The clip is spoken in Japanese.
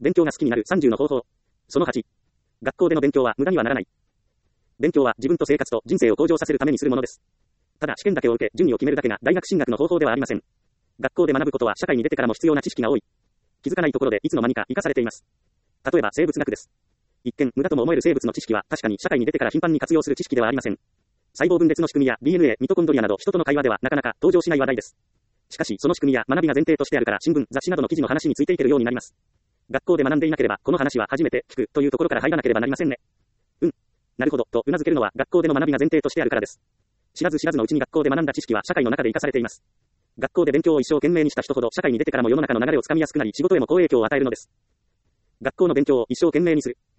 勉強が好きになる30の方法。その8。学校での勉強は無駄にはならない。勉強は自分と生活と人生を向上させるためにするものです。ただ試験だけを受け順位を決めるだけが大学進学の方法ではありません。学校で学ぶことは社会に出てからも必要な知識が多い。気づかないところでいつの間にか活かされています。例えば生物学です。一見無駄とも思える生物の知識は確かに社会に出てから頻繁に活用する知識ではありません。細胞分裂の仕組みや DNA、ミトコンドリアなど人との会話ではなかなか登場しない話題です。しかしその仕組みや学びが前提としてあるから新聞、雑誌などの記事の話についていけるようになります。学校で学んでいなければこの話は初めて聞くというところから入らなければなりませんね。なるほどと頷けるのは学校での学びが前提としてあるからです。知らず知らずのうちに学校で学んだ知識は社会の中で活かされています。学校で勉強を一生懸命にした人ほど社会に出てからも世の中の流れをつかみやすくなり仕事へも好影響を与えるのです。学校の勉強を一生懸命にする。